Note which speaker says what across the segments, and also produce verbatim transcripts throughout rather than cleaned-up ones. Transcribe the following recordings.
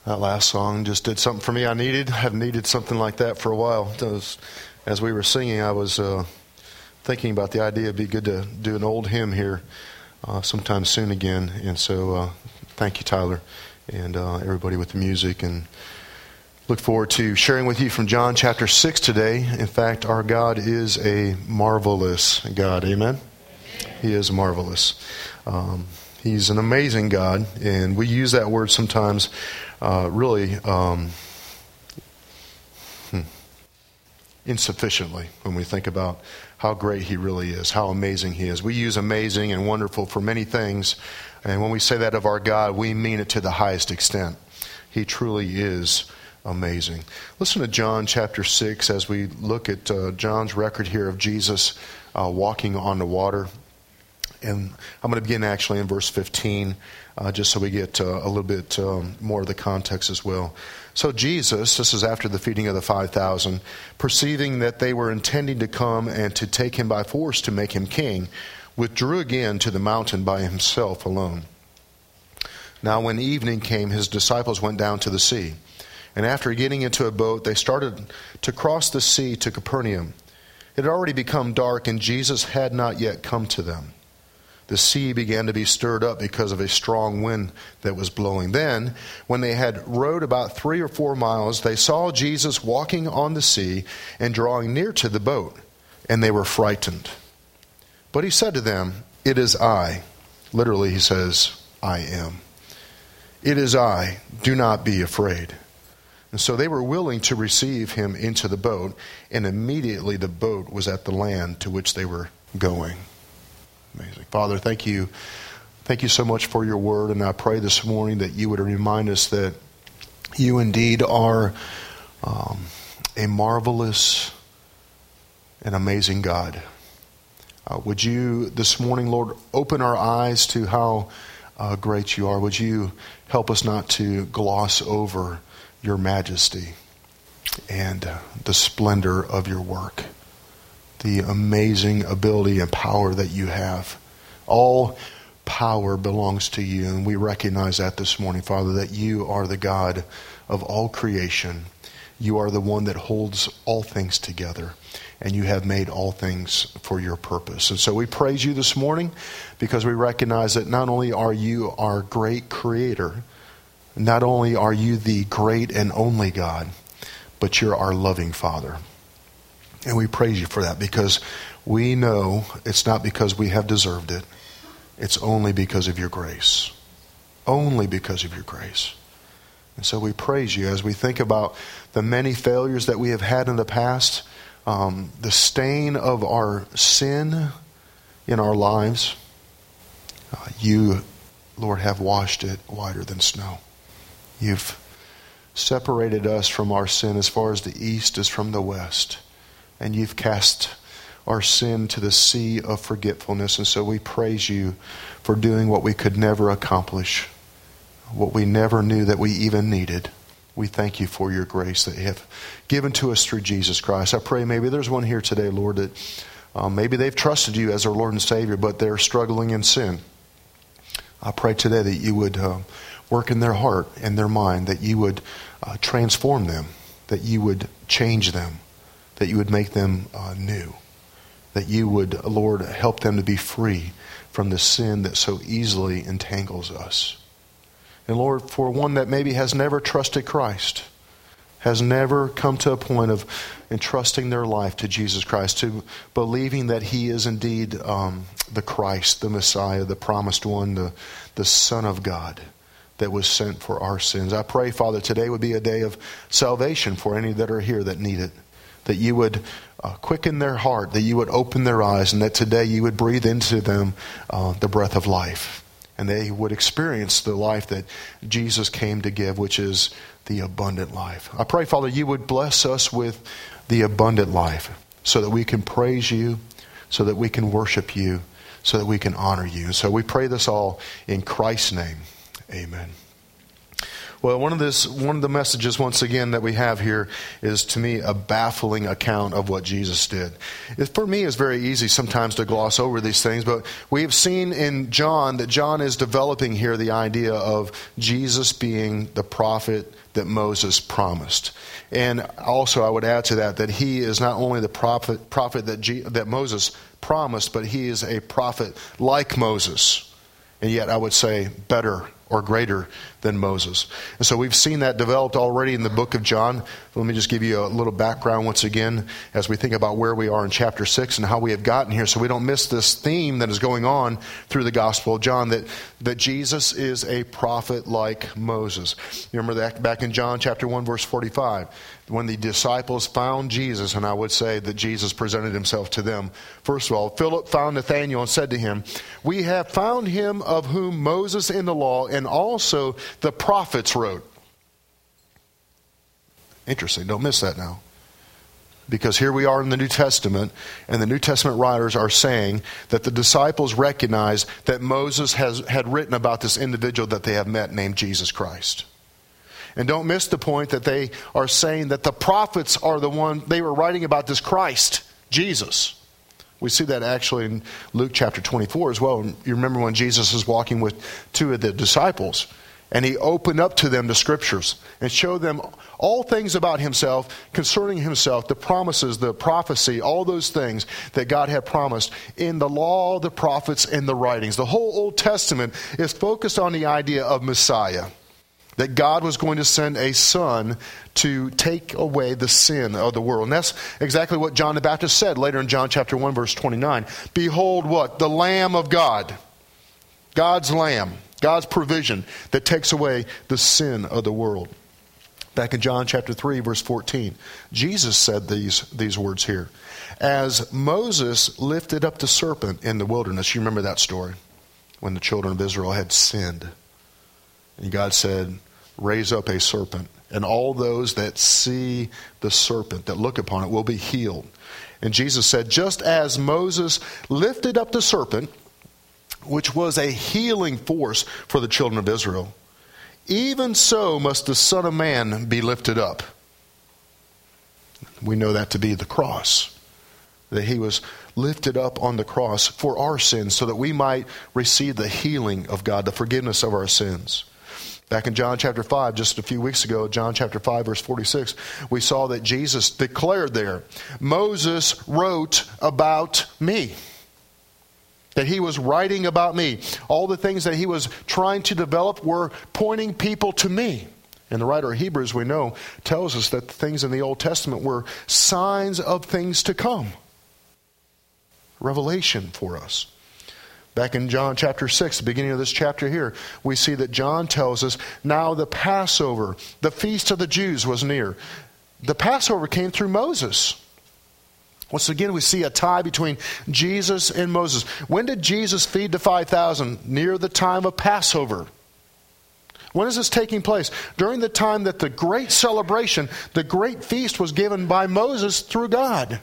Speaker 1: That last song just did something for me I needed. I've needed something like that for a while. Was, as we were singing, I was uh, thinking about the idea it'd be good to do an old hymn here uh, sometime soon again. And so uh, thank you, Tyler, and uh, everybody with the music. And look forward to sharing with you from John chapter six today. In fact, our God is a marvelous God. Amen? He is marvelous. Um, he's an amazing God, and we use that word sometimes Uh, really um, hmm, insufficiently when we think about how great He really is, how amazing He is. We use amazing and wonderful for many things, and when we say that of our God, we mean it to the highest extent. He truly is amazing. Listen to John chapter six as we look at uh, John's record here of Jesus uh, walking on the water. And I'm going to begin actually in verse fifteen, uh, just so we get uh, a little bit um, more of the context as well. So Jesus, this is after the feeding of the five thousand, perceiving that they were intending to come and to take him by force to make him king, withdrew again to the mountain by himself alone. Now when evening came, his disciples went down to the sea. And after getting into a boat, they started to cross the sea to Capernaum. It had already become dark, and Jesus had not yet come to them. The sea began to be stirred up because of a strong wind that was blowing. Then, when they had rowed about three or four miles, they saw Jesus walking on the sea and drawing near to the boat, and they were frightened. But he said to them, "It is I." Literally, he says, "I am. It is I. Do not be afraid." And so they were willing to receive him into the boat, and immediately the boat was at the land to which they were going. Amazing. Father, thank you. Thank you so much for your word. And I pray this morning that you would remind us that you indeed are um, a marvelous and amazing God. Uh, would you this morning, Lord, open our eyes to how uh, great you are? Would you help us not to gloss over your majesty and uh, the splendor of your work, the amazing ability and power that you have. All power belongs to you, and we recognize that this morning, Father, that you are the God of all creation. You are the one that holds all things together, and you have made all things for your purpose. And so we praise you this morning because we recognize that not only are you our great creator, not only are you the great and only God, but you're our loving Father. And we praise you for that because we know it's not because we have deserved it. It's only because of your grace. Only because of your grace. And so we praise you as we think about the many failures that we have had in the past, um, the stain of our sin in our lives. Uh, you, Lord, have washed it whiter than snow. You've separated us from our sin as far as the east is from the west. And you've cast our sin to the sea of forgetfulness. And so we praise you for doing what we could never accomplish, what we never knew that we even needed. We thank you for your grace that you have given to us through Jesus Christ. I pray maybe there's one here today, Lord, that um, maybe they've trusted you as their Lord and Savior, but they're struggling in sin. I pray today that you would uh, work in their heart and their mind, that you would uh, transform them, that you would change them, that you would make them uh, new, that you would, Lord, help them to be free from the sin that so easily entangles us. And Lord, for one that maybe has never trusted Christ, has never come to a point of entrusting their life to Jesus Christ, to believing that He is indeed um, the Christ, the Messiah, the promised one, the, the Son of God that was sent for our sins. I pray, Father, today would be a day of salvation for any that are here that need it. That you would uh, quicken their heart, that you would open their eyes, and that today you would breathe into them uh, the breath of life. And they would experience the life that Jesus came to give, which is the abundant life. I pray, Father, you would bless us with the abundant life so that we can praise you, so that we can worship you, so that we can honor you. And so we pray this all in Christ's name. Amen. Well, one of this, one of the messages, once again, that we have here is, to me, a baffling account of what Jesus did. It, for me, it's very easy sometimes to gloss over these things, but we have seen in John that John is developing here the idea of Jesus being the prophet that Moses promised. And also, I would add to that that he is not only the prophet, prophet that, G, that Moses promised, but he is a prophet like Moses. And yet, I would say, better or greater than Moses. And so we've seen that developed already in the book of John. Let me just give you a little background once again as we think about where we are in chapter six and how we have gotten here, so we don't miss this theme that is going on through the Gospel of John, that, that Jesus is a prophet like Moses. You remember that back in John chapter one, verse forty-five, when the disciples found Jesus, and I would say that Jesus presented himself to them. First of all, Philip found Nathanael and said to him, "We have found him of whom Moses in the law and also the prophets wrote." Interesting. Don't miss that now. Because here we are in the New Testament, and the New Testament writers are saying that the disciples recognize that Moses has had written about this individual that they have met named Jesus Christ. And don't miss the point that they are saying that the prophets are the one, they were writing about this Christ, Jesus. We see that actually in Luke chapter twenty-four as well. You remember when Jesus was walking with two of the disciples, and he opened up to them the scriptures and showed them all things about himself, concerning himself, the promises, the prophecy, all those things that God had promised in the law, the prophets, and the writings. The whole Old Testament is focused on the idea of Messiah, that God was going to send a son to take away the sin of the world. And that's exactly what John the Baptist said later in John chapter one, verse twenty-nine. Behold what? The Lamb of God. God's Lamb. God's provision that takes away the sin of the world. Back in John chapter three, verse fourteen, Jesus said these, these words here. As Moses lifted up the serpent in the wilderness, you remember that story, when the children of Israel had sinned. And God said, raise up a serpent, and all those that see the serpent, that look upon it, will be healed. And Jesus said, just as Moses lifted up the serpent, which was a healing force for the children of Israel, even so must the Son of Man be lifted up. We know that to be the cross. That he was lifted up on the cross for our sins so that we might receive the healing of God, the forgiveness of our sins. Back in John chapter five, just a few weeks ago, John chapter five, verse forty-six, we saw that Jesus declared there, Moses wrote about me. That he was writing about me. All the things that he was trying to develop were pointing people to me. And the writer of Hebrews, we know, tells us that the things in the Old Testament were signs of things to come. Revelation for us. Back in John chapter six, the beginning of this chapter here, we see that John tells us, now the Passover, the feast of the Jews, was near. The Passover came through Moses. Once again, we see a tie between Jesus and Moses. When did Jesus feed the five thousand? Near the time of Passover. When is this taking place? During the time that the great celebration, the great feast was given by Moses through God.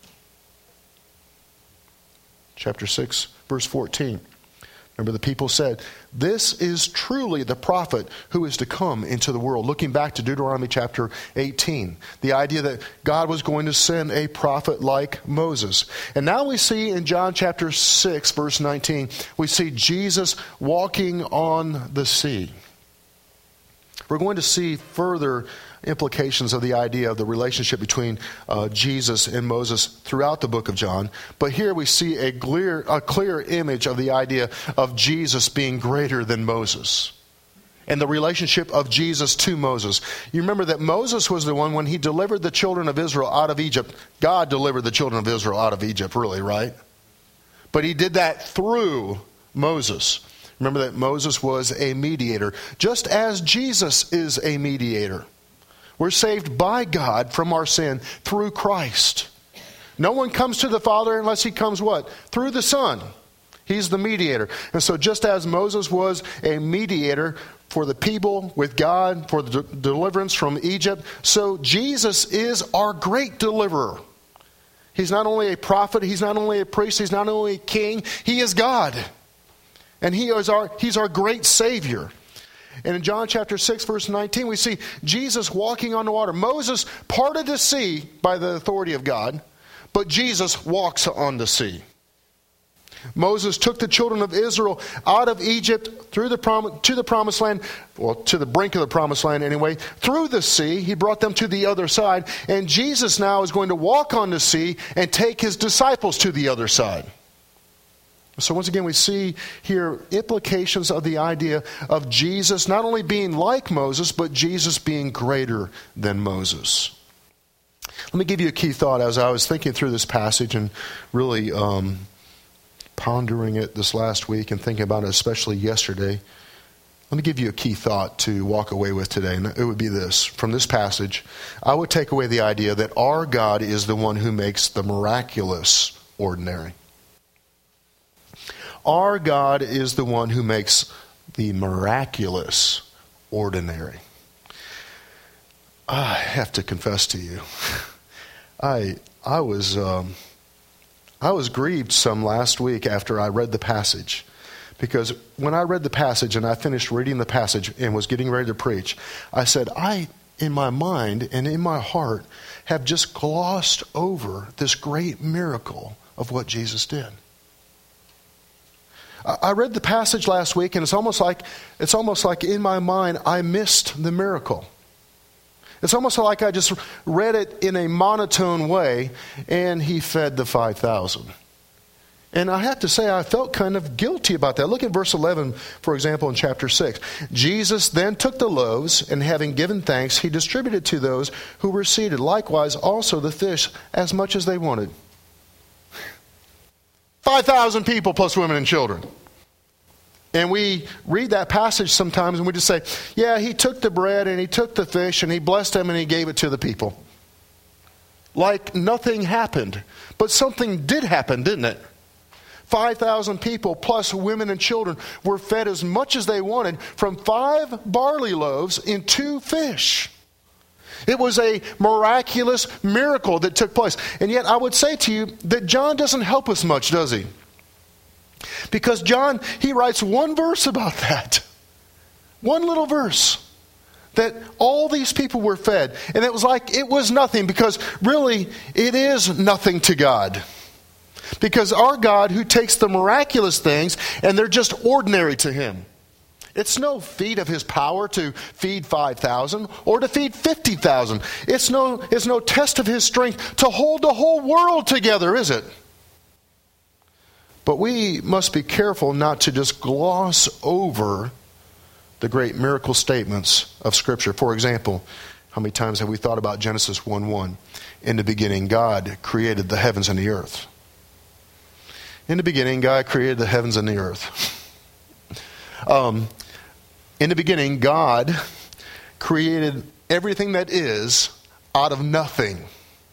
Speaker 1: Chapter six, verse fourteen. Remember, the people said, this is truly the prophet who is to come into the world. Looking back to Deuteronomy chapter eighteen. The idea that God was going to send a prophet like Moses. And now we see in John chapter six, verse nineteen, we see Jesus walking on the sea. We're going to see further implications of the idea of the relationship between uh, Jesus and Moses throughout the book of John. But here we see a clear, a clear image of the idea of Jesus being greater than Moses. And the relationship of Jesus to Moses. You remember that Moses was the one when he delivered the children of Israel out of Egypt. God delivered the children of Israel out of Egypt, really, right? But he did that through Moses. Remember that Moses was a mediator, just as Jesus is a mediator. We're saved by God from our sin through Christ. No one comes to the Father unless he comes what? Through the Son. He's the mediator. And so just as Moses was a mediator for the people with God, for the de- deliverance from Egypt, so Jesus is our great deliverer. He's not only a prophet, he's not only a priest, he's not only a king, he is God. And he is our, he's our great Savior. And in John chapter six, verse nineteen, we see Jesus walking on the water. Moses parted the sea by the authority of God, but Jesus walks on the sea. Moses took the children of Israel out of Egypt through the prom- to the promised land, well, to the brink of the promised land anyway, through the sea. He brought them to the other side. And Jesus now is going to walk on the sea and take his disciples to the other side. So once again, we see here implications of the idea of Jesus not only being like Moses, but Jesus being greater than Moses. Let me give you a key thought as I was thinking through this passage and really um, pondering it this last week and thinking about it especially yesterday. Let me give you a key thought to walk away with today, and it would be this. From this passage, I would take away the idea that our God is the one who makes the miraculous ordinary. Our God is the one who makes the miraculous ordinary. I have to confess to you, I I was um, I was grieved some last week after I read the passage, because when I read the passage and I finished reading the passage and was getting ready to preach, I said, I, in my mind and in my heart, have just glossed over this great miracle of what Jesus did. I read the passage last week, and it's almost like it's almost like in my mind I missed the miracle. It's almost like I just read it in a monotone way, and he fed the five thousand. And I have to say, I felt kind of guilty about that. Look at verse eleven, for example, in chapter six. Jesus then took the loaves, and having given thanks, he distributed to those who were seated. Likewise, also the fish, as much as they wanted. five thousand people plus women and children. And we read that passage sometimes and we just say, yeah, he took the bread and he took the fish and he blessed them and he gave it to the people. Like nothing happened. But something did happen, didn't it? five thousand people plus women and children were fed as much as they wanted from five barley loaves and two fish. It was a miraculous miracle that took place. And yet I would say to you that John doesn't help us much, does he? Because John, he writes one verse about that. One little verse. That all these people were fed. And it was like it was nothing, because really it is nothing to God. Because our God, who takes the miraculous things and they're just ordinary to him. It's no feat of his power to feed five thousand or to feed fifty thousand. It's no, it's no test of his strength to hold the whole world together, is it? But we must be careful not to just gloss over the great miracle statements of Scripture. For example, how many times have we thought about Genesis one one? In the beginning, God created the heavens and the earth. In the beginning, God created the heavens and the earth. Um, in the beginning, God created everything that is out of nothing.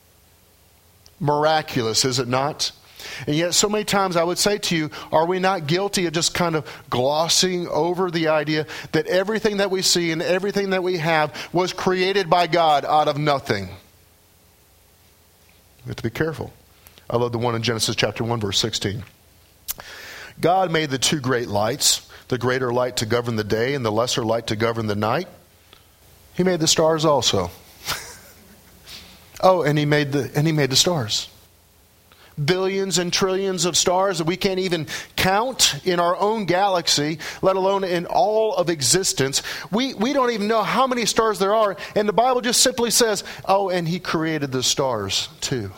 Speaker 1: Miraculous, is it not? And yet so many times I would say to you, are we not guilty of just kind of glossing over the idea that everything that we see and everything that we have was created by God out of nothing? We have to be careful. I love the one in Genesis chapter one, verse sixteen. God made the two great lights, the greater light to govern the day and the lesser light to govern the night. He made the stars also. oh, and he made the and he made the stars. Billions and trillions of stars that we can't even count in our own galaxy, let alone in all of existence. We we don't even know how many stars there are, and the Bible just simply says, oh, and he created the stars too.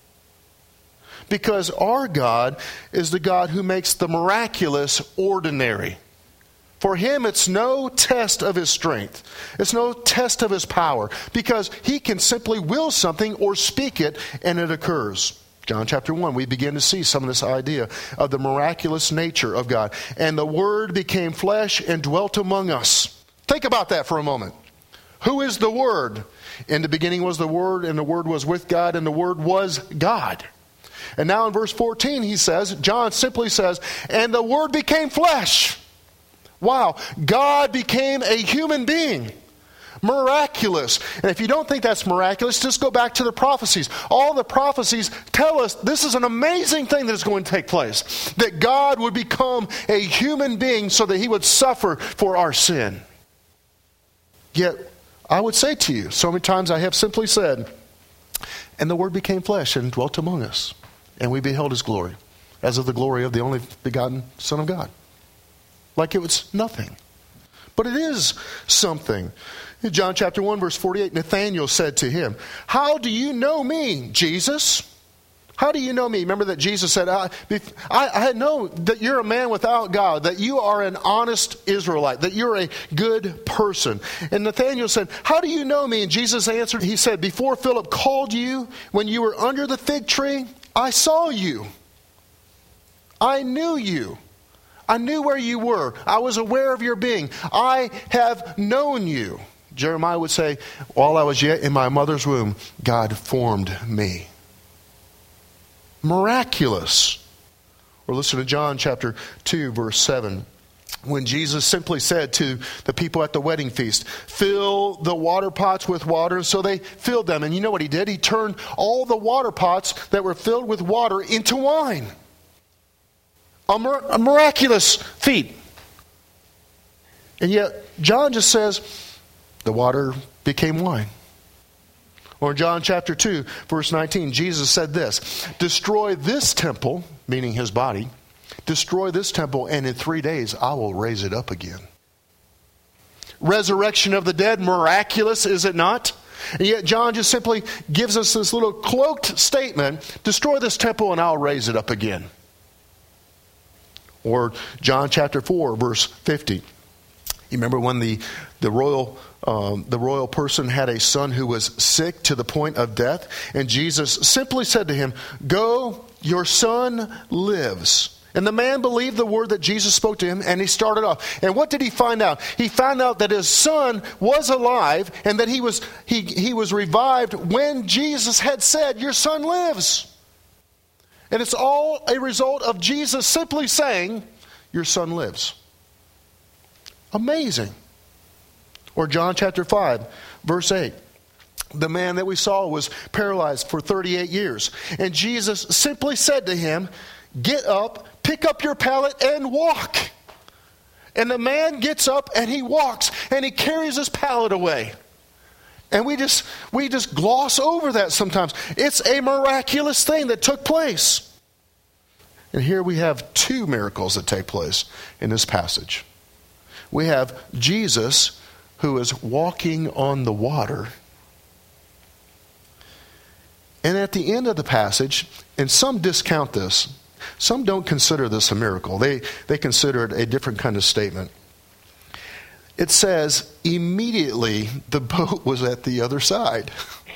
Speaker 1: Because our God is the God who makes the miraculous ordinary. For him, it's no test of his strength. It's no test of his power. Because he can simply will something or speak it, and it occurs. John chapter one, we begin to see some of this idea of the miraculous nature of God. And the Word became flesh and dwelt among us. Think about that for a moment. Who is the Word? In the beginning was the Word, and the Word was with God, and the Word was God. And now in verse fourteen, he says, John simply says, and the Word became flesh. Wow, God became a human being. Miraculous. And if you don't think that's miraculous, just go back to the prophecies. All the prophecies tell us this is an amazing thing that is going to take place. That God would become a human being so that he would suffer for our sin. Yet I would say to you, so many times I have simply said, and the Word became flesh and dwelt among us, and we beheld His glory, as of the glory of the only begotten Son of God. Like it was nothing. But it is something. In John chapter one, verse forty-eight, Nathanael said to him, how do you know me, Jesus? How do you know me? Remember that Jesus said, I, I, I know that you're a man without God, that you are an honest Israelite, that you're a good person. And Nathanael said, how do you know me? And Jesus answered, he said, before Philip called you, when you were under the fig tree, I saw you. I knew you. I knew where you were. I was aware of your being. I have known you. Jeremiah would say, while I was yet in my mother's womb, God formed me. Miraculous. Or listen to John chapter two, verse seven. When Jesus simply said to the people at the wedding feast, fill the water pots with water. And so they filled them. And you know what he did? He turned all the water pots that were filled with water into wine. A, mir- a miraculous feat. And yet John just says, the water became wine. Or in John chapter two, verse nineteen, Jesus said this, destroy this temple, meaning his body, destroy this temple, and in three days I will raise it up again. Resurrection of the dead, miraculous, is it not? And yet John just simply gives us this little cloaked statement, destroy this temple and I'll raise it up again. Or John chapter four, verse fifty. You remember when the, the royal um, the royal person had a son who was sick to the point of death, and Jesus simply said to him, go, your son lives. And the man believed the word that Jesus spoke to him, and he started off. And what did he find out? He found out that his son was alive, and that he was he he was revived when Jesus had said, your son lives. And it's all a result of Jesus simply saying, your son lives. Amazing. Or John chapter five, verse eight. The man that we saw was paralyzed for thirty-eight years. And Jesus simply said to him, get up, pick up your pallet, and walk. And the man gets up and he walks and he carries his pallet away. And we just we just gloss over that sometimes. It's a miraculous thing that took place. And here we have two miracles that take place in this passage. We have Jesus who is walking on the water. And at the end of the passage, and some discount this, some don't consider this a miracle. They, they consider it a different kind of statement. It says, immediately the boat was at the other side.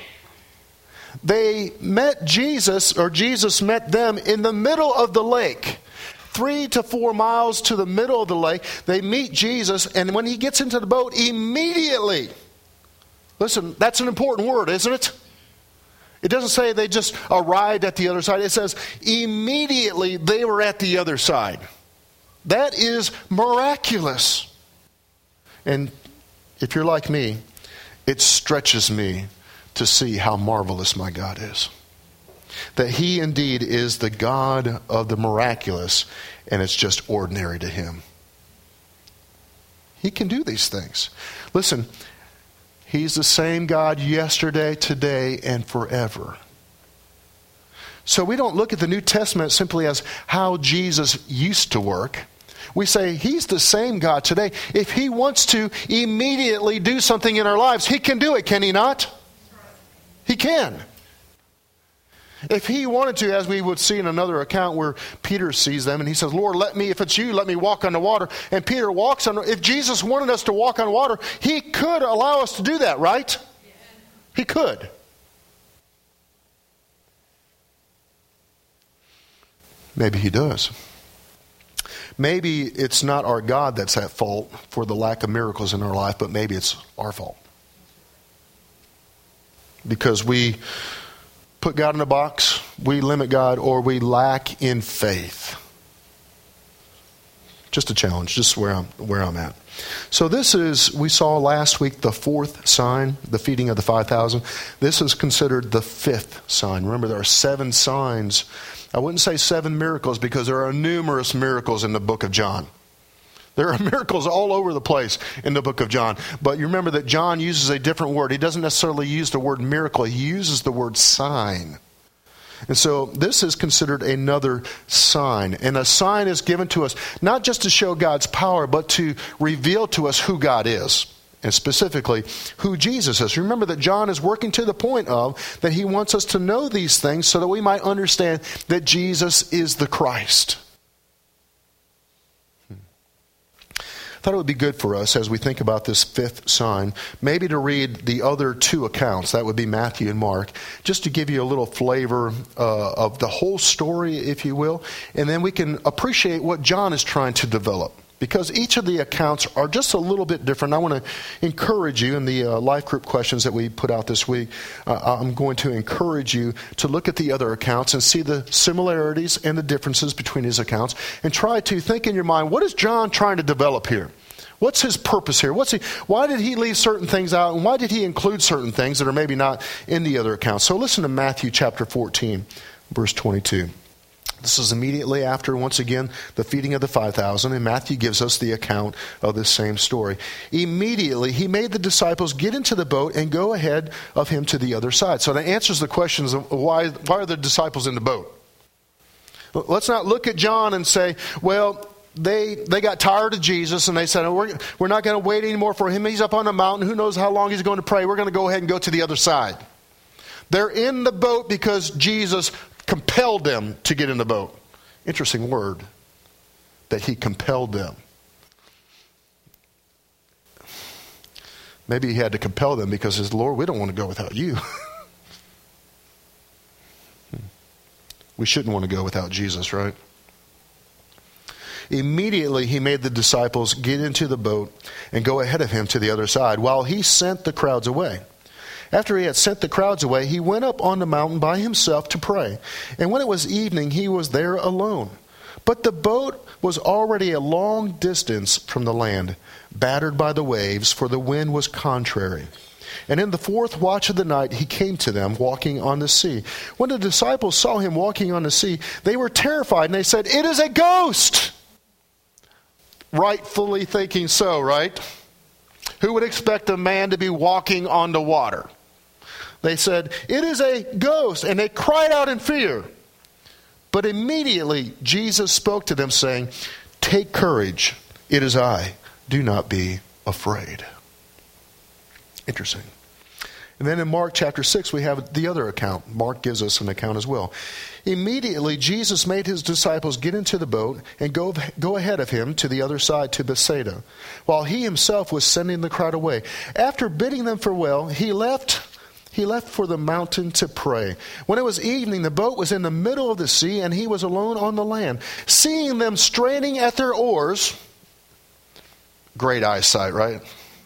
Speaker 1: They met Jesus, or Jesus met them in the middle of the lake. Three to four miles to the middle of the lake, they meet Jesus, and when he gets into the boat, immediately, listen, that's an important word, isn't it? It doesn't say they just arrived at the other side. It says immediately they were at the other side. That is miraculous. And if you're like me, it stretches me to see how marvelous my God is. That he indeed is the God of the miraculous, and it's just ordinary to him. He can do these things. Listen, he's the same God yesterday, today, and forever. So we don't look at the New Testament simply as how Jesus used to work. We say he's the same God today. If he wants to immediately do something in our lives, he can do it, can he not? He can. If he wanted to, as we would see in another account where Peter sees them and he says, Lord, let me, if it's you, let me walk on the water. And Peter walks on, if Jesus wanted us to walk on water, he could allow us to do that, right? Yeah. He could. Maybe he does. Maybe it's not our God that's at fault for the lack of miracles in our life, but maybe it's our fault. Because we put God in a box, we limit God, or we lack in faith. Just a challenge, just where I'm where I'm at. So this is, we saw last week the fourth sign, the feeding of the five thousand. This is considered the fifth sign. Remember, there are seven signs. I wouldn't say seven miracles because there are numerous miracles in the book of John. There are miracles all over the place in the book of John. But you remember that John uses a different word. He doesn't necessarily use the word miracle. He uses the word sign. And so this is considered another sign. And a sign is given to us not just to show God's power, but to reveal to us who God is. And specifically, who Jesus is. Remember that John is working to the point of that he wants us to know these things so that we might understand that Jesus is the Christ. I thought it would be good for us as we think about this fifth sign, maybe to read the other two accounts, that would be Matthew and Mark, just to give you a little flavor uh, of the whole story, if you will, and then we can appreciate what John is trying to develop. Because each of the accounts are just a little bit different. I want to encourage you in the uh, life group questions that we put out this week. Uh, I'm going to encourage you to look at the other accounts and see the similarities and the differences between his accounts. And try to think in your mind, what is John trying to develop here? What's his purpose here? What's he? Why did he leave certain things out? And why did he include certain things that are maybe not in the other accounts? So listen to Matthew chapter fourteen, verse twenty-two. This is immediately after, once again, the feeding of the five thousand, and Matthew gives us the account of this same story. Immediately, he made the disciples get into the boat and go ahead of him to the other side. So that answers the questions of why, why are the disciples in the boat? Let's not look at John and say, well, they they got tired of Jesus and they said, oh, we're, we're not going to wait anymore for him. He's up on the mountain. Who knows how long he's going to pray. We're going to go ahead and go to the other side. They're in the boat because Jesus compelled them to get in the boat. Interesting word, that he compelled them. Maybe he had to compel them because he says, Lord, we don't want to go without you. We shouldn't want to go without Jesus, right? Immediately he made the disciples get into the boat and go ahead of him to the other side while he sent the crowds away. After he had sent the crowds away, he went up on the mountain by himself to pray. And when it was evening, he was there alone. But the boat was already a long distance from the land, battered by the waves, for the wind was contrary. And in the fourth watch of the night, he came to them, walking on the sea. When the disciples saw him walking on the sea, they were terrified, and they said, "It is a ghost!" Rightfully thinking so, right? Who would expect a man to be walking on the water? They said, "It is a ghost," and they cried out in fear. But immediately Jesus spoke to them, saying, "Take courage, it is I. Do not be afraid." Interesting. And then in Mark chapter six, we have the other account. Mark gives us an account as well. Immediately Jesus made his disciples get into the boat and go, go ahead of him to the other side to Bethsaida, while he himself was sending the crowd away. After bidding them farewell, he left He left for the mountain to pray. When it was evening, the boat was in the middle of the sea, and he was alone on the land. Seeing them straining at their oars, great eyesight, right?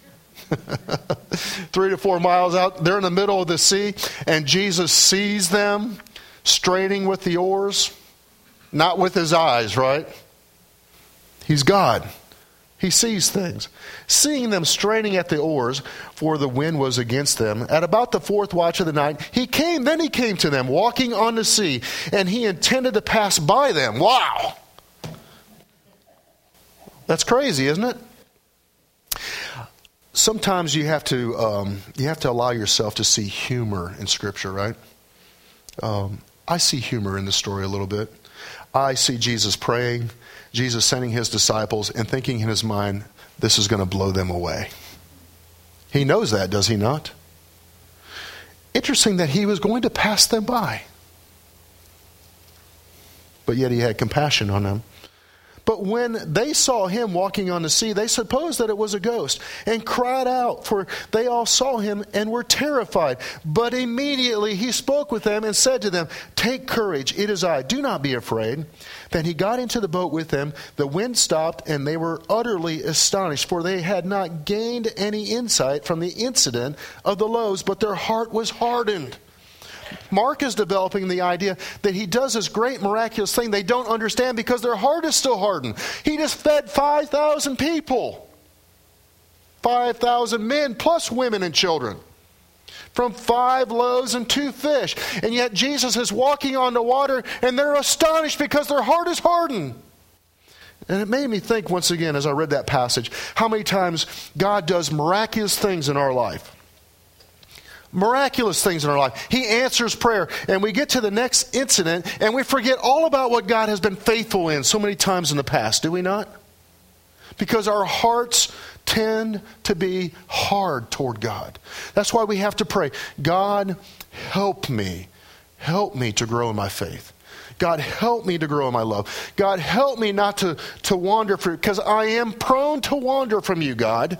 Speaker 1: Three to four miles out, they're in the middle of the sea, and Jesus sees them straining with the oars, not with his eyes, right? He's God. He sees things. Seeing them straining at the oars, for the wind was against them, at about the fourth watch of the night, he came, then he came to them, walking on the sea, and he intended to pass by them. Wow! That's crazy, isn't it? Sometimes you have to um, you have to allow yourself to see humor in Scripture, right? Um, I see humor in the story a little bit. I see Jesus praying, Jesus sending his disciples, and thinking in his mind, this is going to blow them away. He knows that, does he not? Interesting that he was going to pass them by. But yet he had compassion on them. But when they saw him walking on the sea, they supposed that it was a ghost and cried out, for they all saw him and were terrified. But immediately he spoke with them and said to them, "Take courage, it is I. Do not be afraid." Then he got into the boat with them. The wind stopped, and they were utterly astonished, for they had not gained any insight from the incident of the loaves, but their heart was hardened. Mark is developing the idea that he does this great miraculous thing they don't understand because their heart is still hardened. He just fed five thousand people. five thousand men plus women and children. From five loaves and two fish. And yet Jesus is walking on the water and they're astonished because their heart is hardened. And it made me think once again as I read that passage, how many times God does miraculous things in our life. Miraculous things in our life. He answers prayer, and we get to the next incident, and we forget all about what God has been faithful in so many times in the past, do we not? Because our hearts tend to be hard toward God. That's why we have to pray, God, help me. Help me to grow in my faith. God, help me to grow in my love. God, help me not to, to wander from you, because I am prone to wander from you, God.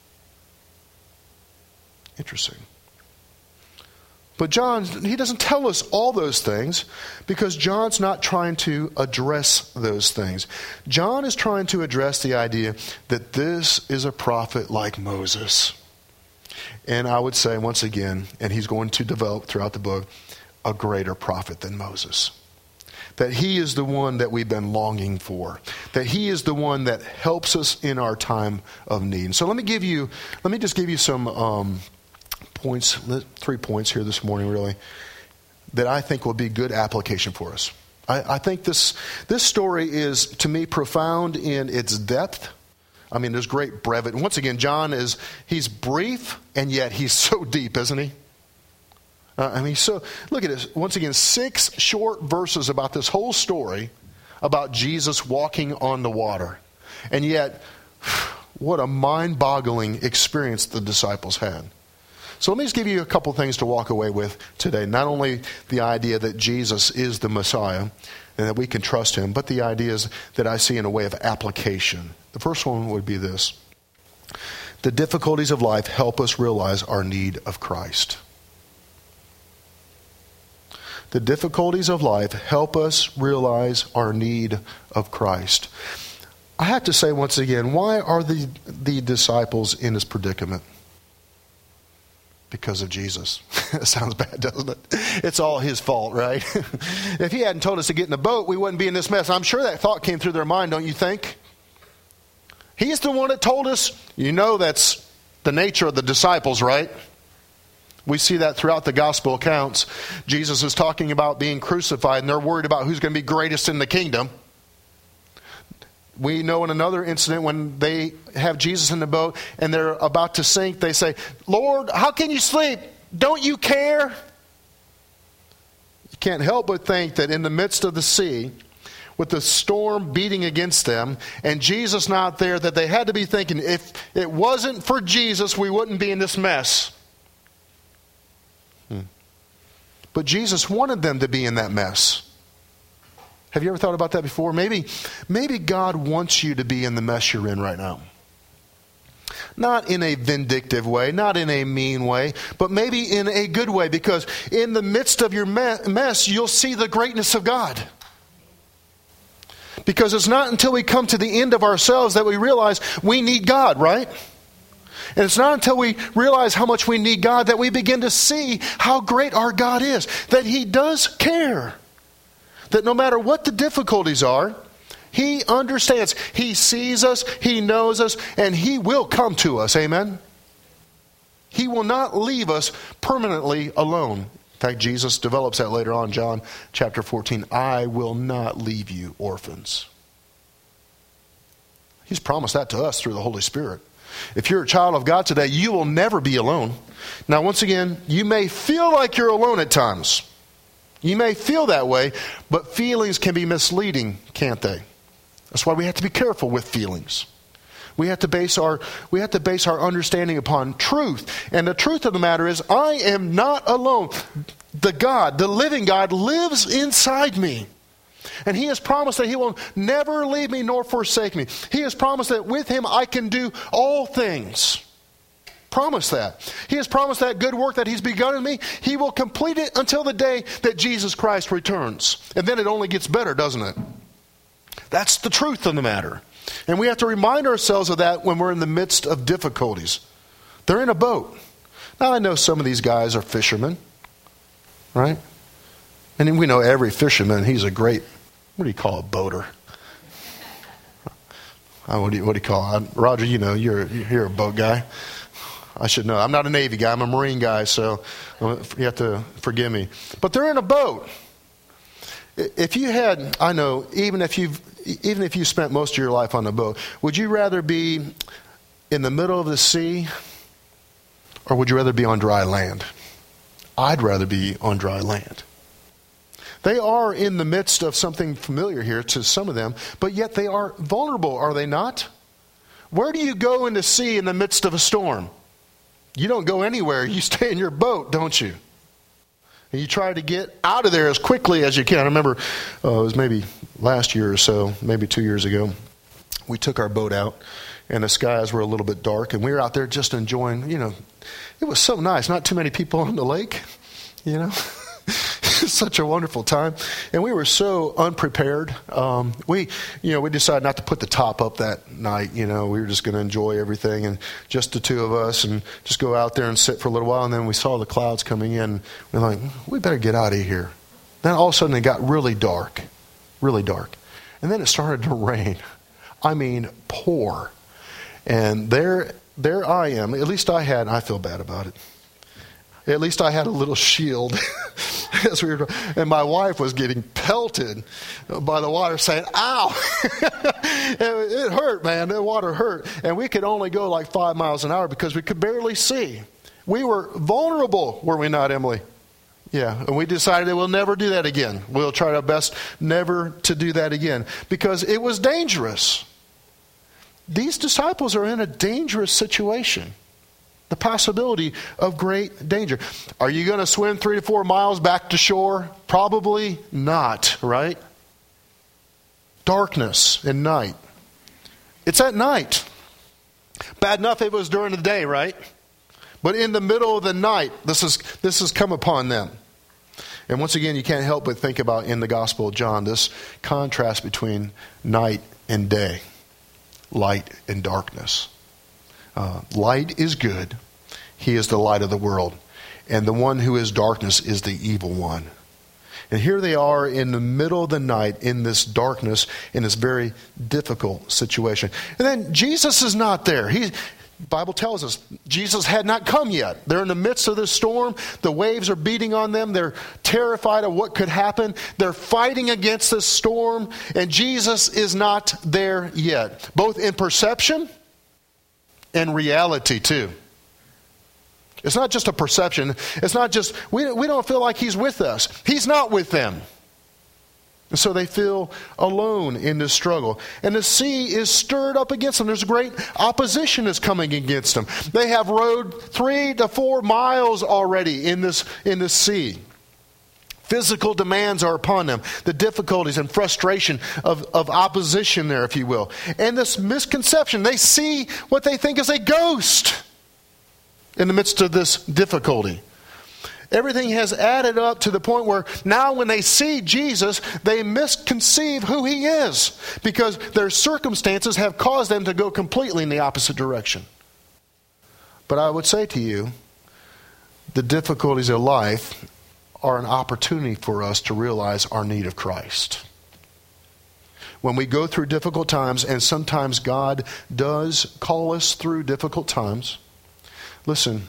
Speaker 1: Interesting. But John, he doesn't tell us all those things because John's not trying to address those things. John is trying to address the idea that this is a prophet like Moses. And I would say once again, and he's going to develop throughout the book, a greater prophet than Moses. That he is the one that we've been longing for. That he is the one that helps us in our time of need. So let me give you, let me just give you some um, points, three points here this morning really, that I think will be good application for us. I, I think this this story is, to me, profound in its depth. I mean, there's great brevity. Once again, John is, he's brief, and yet he's so deep, isn't he? Uh, I mean, so look at this. Once again, six short verses about this whole story about Jesus walking on the water. And yet, what a mind-boggling experience the disciples had. So let me just give you a couple things to walk away with today. Not only the idea that Jesus is the Messiah and that we can trust him, but the ideas that I see in a way of application. The first one would be this. The difficulties of life help us realize our need of Christ. The difficulties of life help us realize our need of Christ. I have to say once again, why are the, the disciples in this predicament? Because of Jesus. It sounds bad, doesn't it? It's all his fault, right? If he hadn't told us to get in the boat, we wouldn't be in this mess. I'm sure that thought came through their mind, don't you think? He's the one that told us. You know that's the nature of the disciples, right? We see that throughout the gospel accounts. Jesus is talking about being crucified, and they're worried about who's going to be greatest in the kingdom. We know in another incident when they have Jesus in the boat and they're about to sink, they say, Lord, how can you sleep? Don't you care? You can't help but think that in the midst of the sea, with the storm beating against them, and Jesus not there, that they had to be thinking, if it wasn't for Jesus, we wouldn't be in this mess. Hmm. But Jesus wanted them to be in that mess. Have you ever thought about that before? Maybe, maybe God wants you to be in the mess you're in right now. Not in a vindictive way, not in a mean way, but maybe in a good way, because in the midst of your mess, you'll see the greatness of God. Because it's not until we come to the end of ourselves that we realize we need God, right? And it's not until we realize how much we need God that we begin to see how great our God is, that he does care. That no matter what the difficulties are, he understands. He sees us, he knows us, and he will come to us. Amen? He will not leave us permanently alone. In fact, Jesus develops that later on, John chapter fourteen. I will not leave you orphans. He's promised that to us through the Holy Spirit. If you're a child of God today, you will never be alone. Now, once again, you may feel like you're alone at times. You may feel that way, but feelings can be misleading, can't they? That's why we have to be careful with feelings. We have to base our we have to base our understanding upon truth. And the truth of the matter is, I am not alone. The God, the living God, lives inside me. And he has promised that he will never leave me nor forsake me. He has promised that with him I can do all things. Promise that. He has promised that good work that he's begun in me, he will complete it until the day that Jesus Christ returns. And then it only gets better, doesn't it? That's the truth of the matter. And we have to remind ourselves of that when we're in the midst of difficulties. They're in a boat. Now, I know some of these guys are fishermen, right? And we know every fisherman, he's a great, what do you call a boater? What do you, what do you call it? Roger, you know, you're, you're a boat guy. I should know. I'm not a Navy guy. I'm a Marine guy, so you have to forgive me. But they're in a boat. If you had, I know, even if you've, even if you spent most of your life on a boat, would you rather be in the middle of the sea, or would you rather be on dry land? I'd rather be on dry land. They are in the midst of something familiar here to some of them, but yet they are vulnerable, are they not? Where do you go in the sea in the midst of a storm? You don't go anywhere. You stay in your boat, don't you? And you try to get out of there as quickly as you can. I remember uh, it was maybe last year or so, maybe two years ago, we took our boat out, and the skies were a little bit dark, and we were out there just enjoying, you know, it was so nice. Not too many people on the lake, you know. Such a wonderful time. And we were so unprepared. Um, we, you know, we decided not to put the top up that night. You know, we were just going to enjoy everything and just the two of us and just go out there and sit for a little while. And then we saw the clouds coming in. We're like, we better get out of here. Then all of a sudden it got really dark, really dark. And then it started to rain. I mean, pour. And there, there I am. At least I had, I feel bad about it. At least I had a little shield as we were, and my wife was getting pelted by the water, saying, "Ow!" it, it hurt, man. The water hurt, and we could only go like five miles an hour because we could barely see. We were vulnerable, were we not, Emily? Yeah, and we decided that we'll never do that again. We'll try our best never to do that again because it was dangerous. These disciples are in a dangerous situation. The possibility of great danger. Are you going to swim three to four miles back to shore? Probably not, right? Darkness and night. It's at night. Bad enough if it was during the day, right? But in the middle of the night, this is this has come upon them. And once again, you can't help but think about in the Gospel of John, this contrast between night and day, light and darkness. Uh, light is good. He is the light of the world. And the one who is darkness is the evil one. And here they are in the middle of the night in this darkness, in this very difficult situation. And then Jesus is not there. He, the Bible tells us Jesus had not come yet. They're in the midst of this storm. The waves are beating on them. They're terrified of what could happen. They're fighting against this storm. And Jesus is not there yet. Both in perception and reality too. It's not just a perception. It's not just, we, we don't feel like he's with us. He's not with them. And so they feel alone in this struggle. And the sea is stirred up against them. There's great opposition that's coming against them. They have rowed three to four miles already in this, in this sea. Physical demands are upon them. The difficulties and frustration of, of opposition there, if you will. And this misconception. They see what they think is a ghost in the midst of this difficulty. Everything has added up to the point where now when they see Jesus, they misconceive who he is because their circumstances have caused them to go completely in the opposite direction. But I would say to you, the difficulties of life are an opportunity for us to realize our need of Christ. When we go through difficult times, and sometimes God does call us through difficult times, listen,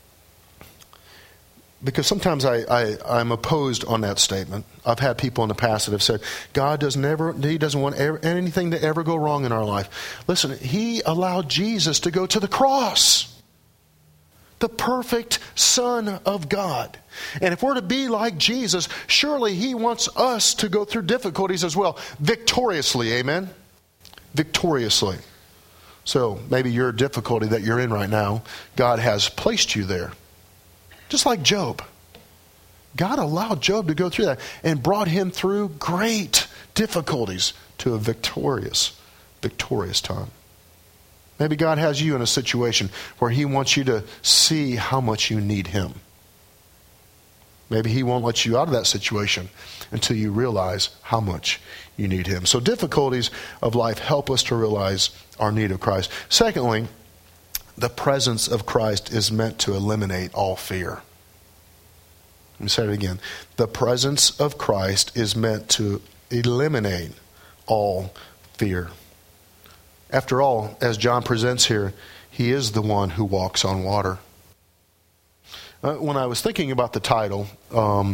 Speaker 1: because sometimes I, I, I'm opposed on that statement. I've had people in the past that have said, God does never, he doesn't want ever, anything to ever go wrong in our life. Listen, he allowed Jesus to go to the cross. The perfect Son of God. And if we're to be like Jesus, surely he wants us to go through difficulties as well. Victoriously, amen? Victoriously. So maybe your difficulty that you're in right now, God has placed you there. Just like Job. God allowed Job to go through that and brought him through great difficulties to a victorious, victorious time. Maybe God has you in a situation where he wants you to see how much you need him. Maybe he won't let you out of that situation until you realize how much you need him. So difficulties of life help us to realize our need of Christ. Secondly, the presence of Christ is meant to eliminate all fear. Let me say it again. The presence of Christ is meant to eliminate all fear. After all, as John presents here, he is the one who walks on water. Uh, when I was thinking about the title, um,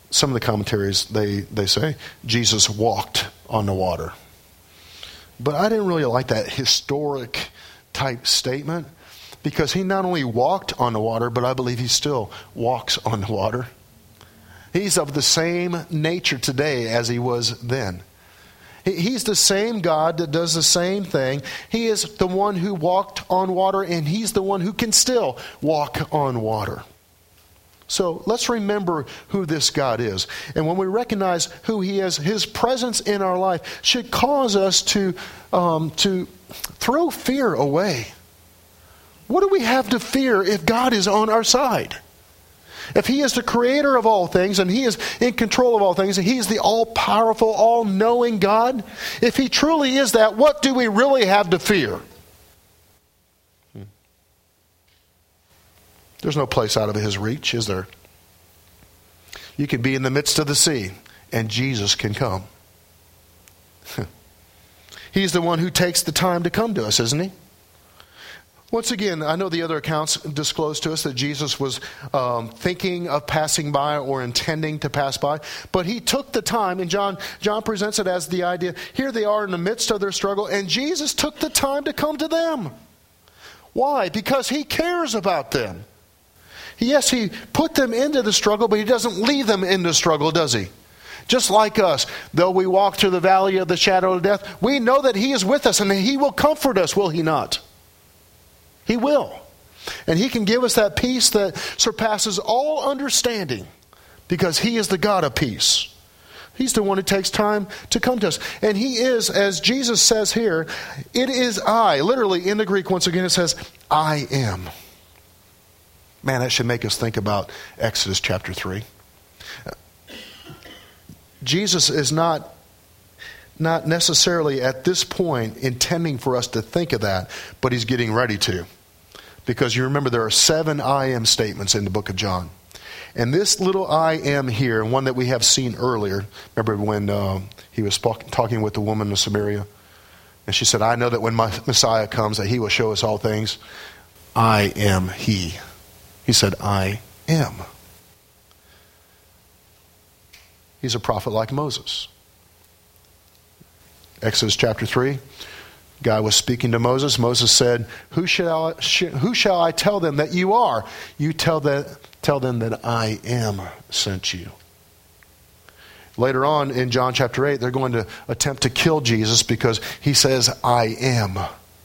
Speaker 1: some of the commentaries, they, they say Jesus walked on the water. But I didn't really like that historic type statement, because he not only walked on the water, but I believe he still walks on the water. He's of the same nature today as he was then. He's the same God that does the same thing. He is the one who walked on water, and he's the one who can still walk on water. So let's remember who this God is. And when we recognize who he is, his presence in our life should cause us to, um, to throw fear away. What do we have to fear if God is on our side? If he is the creator of all things, and he is in control of all things, and he's the all-powerful, all-knowing God, if he truly is that, what do we really have to fear? Hmm. There's no place out of his reach, is there? You can be in the midst of the sea, and Jesus can come. He's the one who takes the time to come to us, isn't he? Once again, I know the other accounts disclose to us that Jesus was um, thinking of passing by or intending to pass by, but he took the time, and John, John presents it as the idea, here they are in the midst of their struggle, and Jesus took the time to come to them. Why? Because he cares about them. Yes, he put them into the struggle, but he doesn't leave them in the struggle, does he? Just like us, though we walk through the valley of the shadow of death, we know that he is with us and he will comfort us, will he not? He will. And he can give us that peace that surpasses all understanding, because he is the God of peace. He's the one who takes time to come to us. And he is, as Jesus says here, it is I. Literally in the Greek, once again, it says, I am. Man, that should make us think about Exodus chapter three. Jesus is not, not necessarily at this point intending for us to think of that, but he's getting ready to. Because you remember there are seven I am statements in the book of John. And this little I am here, and one that we have seen earlier, remember when uh, he was talking with the woman of Samaria? And she said, I know that when my Messiah comes that he will show us all things. I am he. He said, I am. He's a prophet like Moses. Exodus chapter three. God was speaking to Moses. Moses said, Who shall I, sh- who shall I tell them that you are? You tell, that, tell them that I am sent you. Later on in John chapter eight, they're going to attempt to kill Jesus because he says, I am.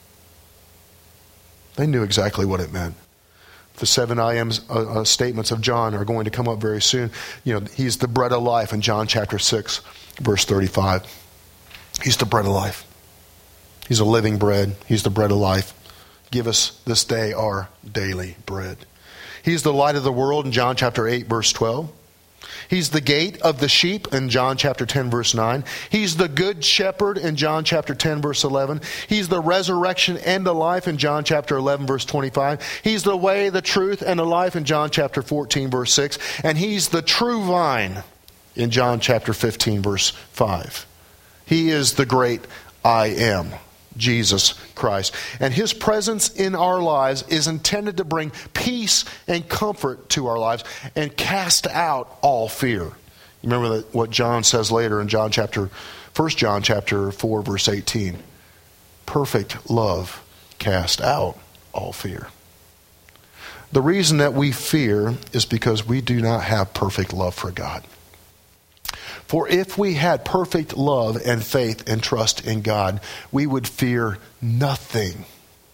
Speaker 1: They knew exactly what it meant. The seven I am uh, uh, statements of John are going to come up very soon. You know, he's the bread of life in John chapter six, verse thirty-five. He's the bread of life. He's a living bread. He's the bread of life. Give us this day our daily bread. He's the light of the world in John chapter eight, verse twelve. He's the gate of the sheep in John chapter ten, verse nine. He's the good shepherd in John chapter ten, verse eleven. He's the resurrection and the life in John chapter eleven, verse twenty-five. He's the way, the truth, and the life in John chapter fourteen, verse six. And he's the true vine in John chapter fifteen, verse five. He is the great I am, Jesus Christ. And his presence in our lives is intended to bring peace and comfort to our lives and cast out all fear. You remember that, what John says later in John chapter, First John chapter four, verse eighteen. Perfect love cast out all fear. The reason that we fear is because we do not have perfect love for God. For if we had perfect love and faith and trust in God, we would fear nothing.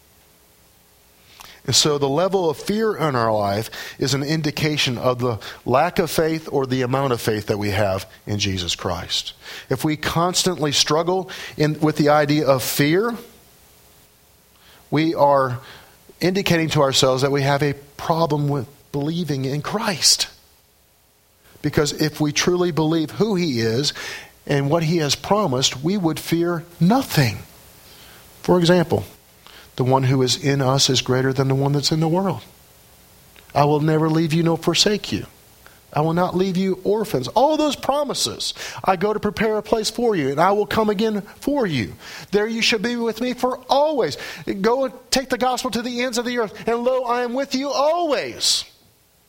Speaker 1: And so the level of fear in our life is an indication of the lack of faith or the amount of faith that we have in Jesus Christ. If we constantly struggle in, with the idea of fear, we are indicating to ourselves that we have a problem with believing in Christ. Because if we truly believe who he is and what he has promised, we would fear nothing. For example, the one who is in us is greater than the one that's in the world. I will never leave you nor forsake you. I will not leave you orphans. All those promises. I go to prepare a place for you, and I will come again for you. There you shall be with me for always. Go and take the gospel to the ends of the earth, and lo, I am with you always.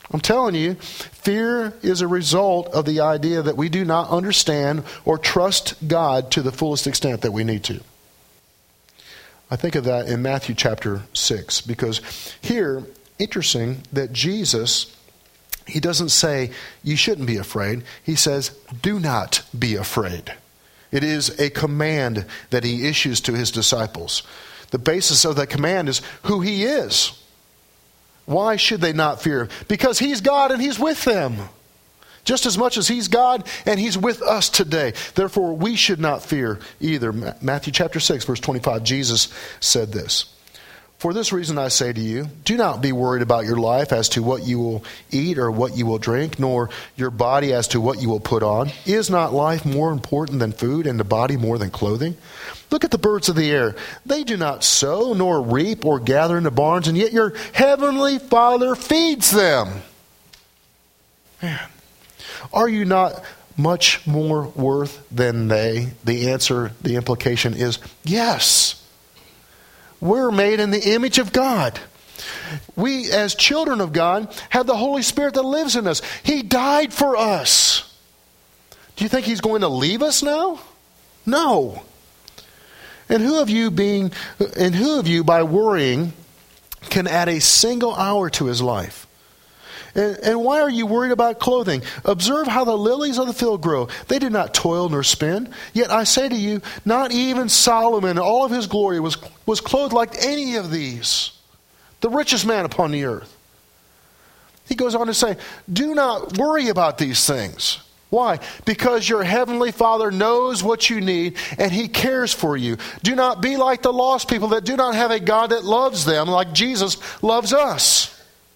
Speaker 1: I'm telling you, fear is a result of the idea that we do not understand or trust God to the fullest extent that we need to. I think of that in Matthew chapter six, because here, interesting that Jesus, he doesn't say you shouldn't be afraid. He says, do not be afraid. It is a command that he issues to his disciples. The basis of that command is who he is. Why should they not fear? Because he's God and he's with them. Just as much as he's God and he's with us today. Therefore, we should not fear either. Matthew chapter six, verse twenty-five, Jesus said this. For this reason I say to you, do not be worried about your life as to what you will eat or what you will drink, nor your body as to what you will put on. Is not life more important than food, and the body more than clothing? Look at the birds of the air. They do not sow, nor reap, or gather into barns, and yet your heavenly Father feeds them. Man, are you not much more worth than they? The answer, the implication is yes. We're made in the image of God. We, as children of God, have the Holy Spirit that lives in us. He died for us. Do you think he's going to leave us now? No. And who of you being, and who of you by worrying can add a single hour to his life? And, and why are you worried about clothing? Observe how the lilies of the field grow. They do not toil nor spin. Yet I say to you, not even Solomon in all of his glory was, was clothed like any of these. The richest man upon the earth. He goes on to say, do not worry about these things. Why? Because your heavenly Father knows what you need and he cares for you. Do not be like the lost people that do not have a God that loves them like Jesus loves us.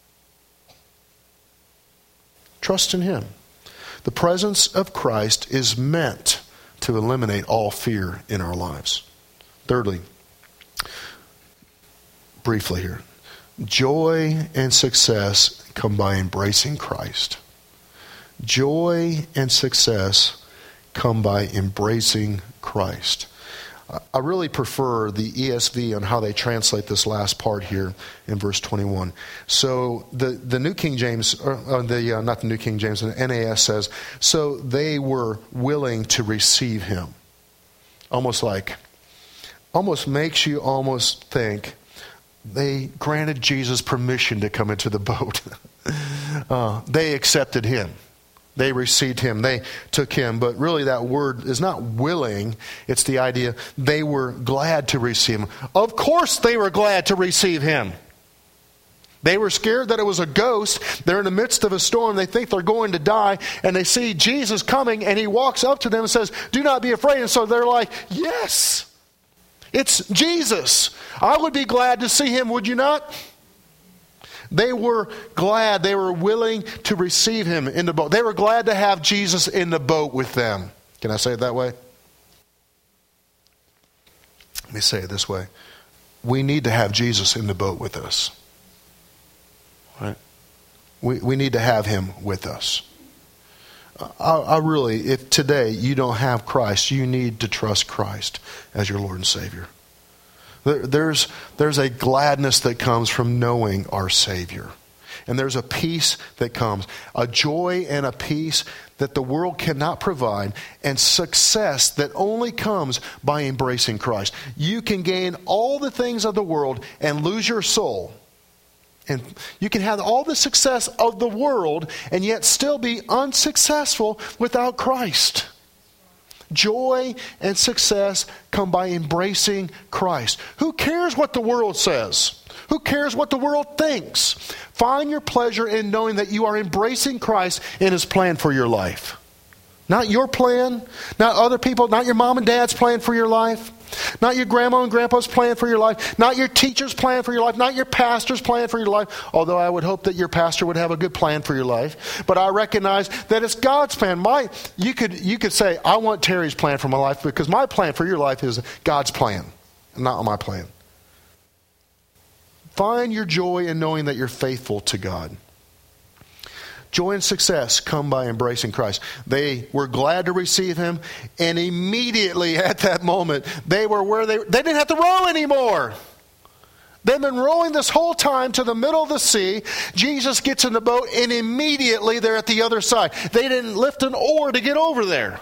Speaker 1: Trust in him. The presence of Christ is meant to eliminate all fear in our lives. Thirdly, briefly here, joy and success come by embracing Christ. Joy and success come by embracing Christ. I really prefer the E S V on how they translate this last part here in verse twenty-one. So the, the New King James, or, uh, the uh, not the New King James, the N A S says, so they were willing to receive him. Almost like, almost makes you almost think they granted Jesus permission to come into the boat. uh, they accepted him. They received him. They took him. But really that word is not willing. It's the idea they were glad to receive him. Of course they were glad to receive him. They were scared that it was a ghost. They're in the midst of a storm. They think they're going to die. And they see Jesus coming and he walks up to them and says, do not be afraid. And so they're like, yes, it's Jesus. I would be glad to see him. Would you not? They were glad. They were willing to receive him in the boat. They were glad to have Jesus in the boat with them. Can I say it that way? Let me say it this way. We need to have Jesus in the boat with us. Right? We, we need to have him with us. I, I really, if today you don't have Christ, you need to trust Christ as your Lord and Savior. There's, there's a gladness that comes from knowing our Savior. And there's a peace that comes. A joy and a peace that the world cannot provide. And success that only comes by embracing Christ. You can gain all the things of the world and lose your soul. And you can have all the success of the world and yet still be unsuccessful without Christ. Joy and success come by embracing Christ. Who cares what the world says? Who cares what the world thinks? Find your pleasure in knowing that you are embracing Christ in his plan for your life. Not your plan, not other people, not your mom and dad's plan for your life, not your grandma and grandpa's plan for your life, not your teacher's plan for your life, not your pastor's plan for your life, although I would hope that your pastor would have a good plan for your life. But I recognize that it's God's plan. My, you could, you could say, I want Terry's plan for my life because my plan for your life is God's plan, not my plan. Find your joy in knowing that you're faithful to God. Joy and success come by embracing Christ. They were glad to receive him, and immediately at that moment, they were where they they didn't have to row anymore. They've been rowing this whole time to the middle of the sea. Jesus gets in the boat and immediately they're at the other side. They didn't lift an oar to get over there.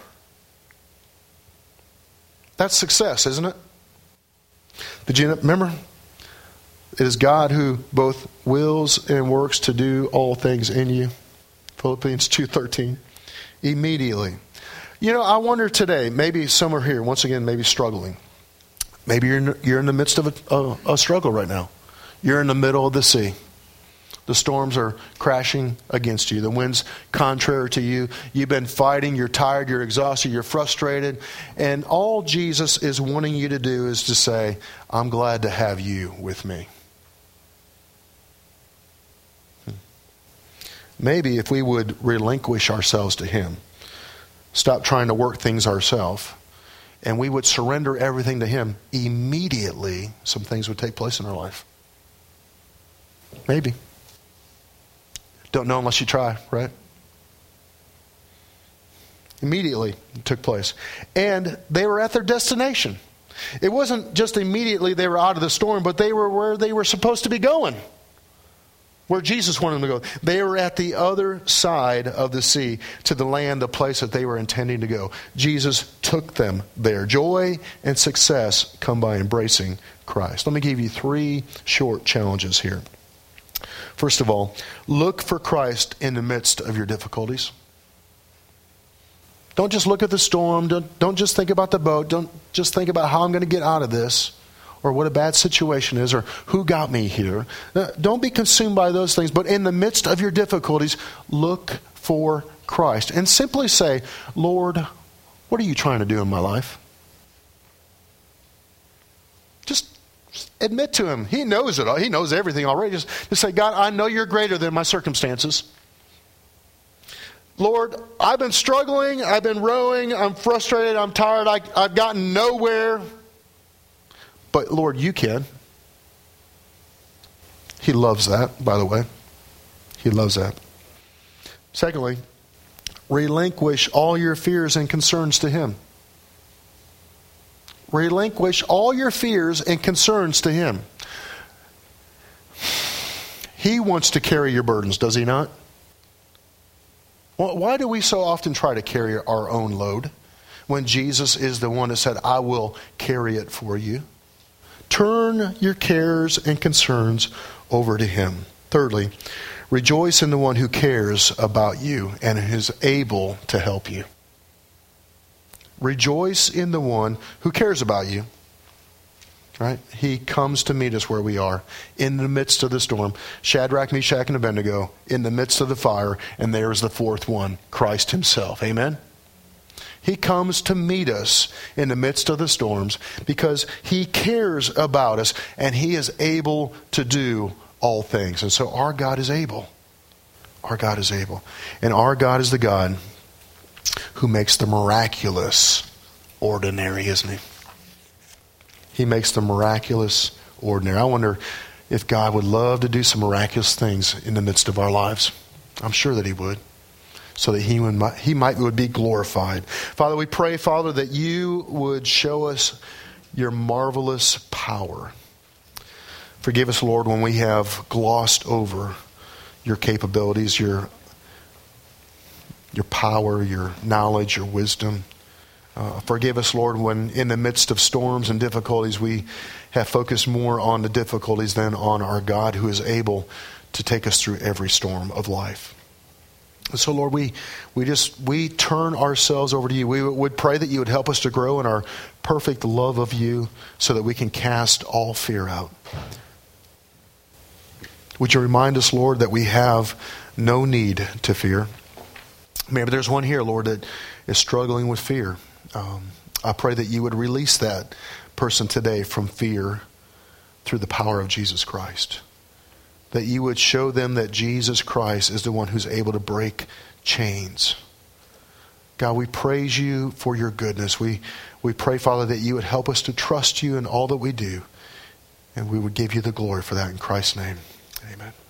Speaker 1: That's success, isn't it? Did you remember? It is God who both wills and works to do all things in you. Philippians two thirteen. Immediately. You know, I wonder today, maybe some are here, once again, maybe struggling. Maybe you're in, you're in the midst of a, a, a struggle right now. You're in the middle of the sea. The storms are crashing against you. The wind's contrary to you. You've been fighting. You're tired. You're exhausted. You're frustrated. And all Jesus is wanting you to do is to say, I'm glad to have you with me. Maybe if we would relinquish ourselves to Him, stop trying to work things ourselves, and we would surrender everything to Him, immediately some things would take place in our life. Maybe. Don't know unless you try, right? Immediately it took place. And they were at their destination. It wasn't just immediately they were out of the storm, but they were where they were supposed to be going. Where Jesus wanted them to go. They were at the other side of the sea, to the land, the place that they were intending to go. Jesus took them there. Joy and success come by embracing Christ. Let me give you three short challenges here. First of all, look for Christ in the midst of your difficulties. Don't just look at the storm. Don't, don't just think about the boat. Don't just think about how I'm going to get out of this, or what a bad situation is, or who got me here. Don't be consumed by those things, but in the midst of your difficulties, look for Christ. And simply say, Lord, what are you trying to do in my life? Just admit to Him. He knows it all. He knows everything already. Just, just say, God, I know you're greater than my circumstances. Lord, I've been struggling. I've been rowing. I'm frustrated. I'm tired. I, I've gotten nowhere. But Lord, you can. He loves that, by the way. He loves that. Secondly, relinquish all your fears and concerns to Him. Relinquish all your fears and concerns to Him. He wants to carry your burdens, does He not? Why do we so often try to carry our own load when Jesus is the one that said, I will carry it for you? Turn your cares and concerns over to Him. Thirdly, rejoice in the one who cares about you and is able to help you. Rejoice in the one who cares about you. Right? He comes to meet us where we are, in the midst of the storm. Shadrach, Meshach, and Abednego, in the midst of the fire, and there's the fourth one, Christ Himself. Amen? He comes to meet us in the midst of the storms because He cares about us and He is able to do all things. And so our God is able. Our God is able. And our God is the God who makes the miraculous ordinary, isn't He? He makes the miraculous ordinary. I wonder if God would love to do some miraculous things in the midst of our lives. I'm sure that He would. So that he, would, he might would be glorified. Father, we pray, Father, that You would show us Your marvelous power. Forgive us, Lord, when we have glossed over Your capabilities, Your, your power, Your knowledge, Your wisdom. Uh, forgive us, Lord, when in the midst of storms and difficulties we have focused more on the difficulties than on our God who is able to take us through every storm of life. So, Lord, we we just we turn ourselves over to You. We would pray that You would help us to grow in our perfect love of You so that we can cast all fear out. Would You remind us, Lord, that we have no need to fear. Maybe there's one here, Lord, that is struggling with fear. Um, I pray that You would release that person today from fear through the power of Jesus Christ. That You would show them that Jesus Christ is the one who's able to break chains. God, we praise You for Your goodness. We, we pray, Father, that You would help us to trust You in all that we do. And we would give You the glory for that in Christ's name. Amen.